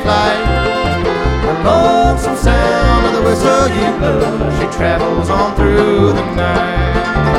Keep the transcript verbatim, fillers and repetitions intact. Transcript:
flight. The lonesome sound of the whistle you love, she travels on through the night.